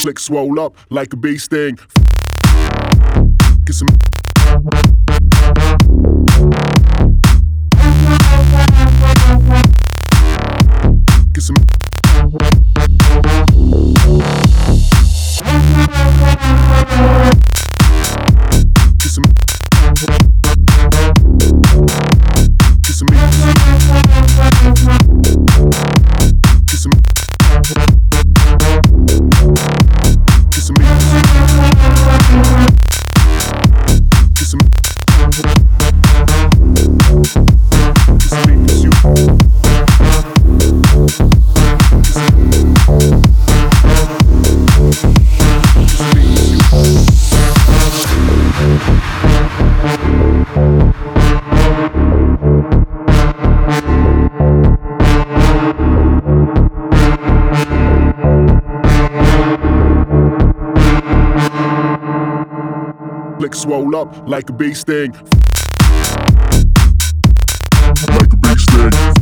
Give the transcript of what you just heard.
Flick swole up like a bee sting. Get some. Get some. Get some. Get some. Get some. Get some. Get some. Flick swole up like a bee sting. Like a bee sting.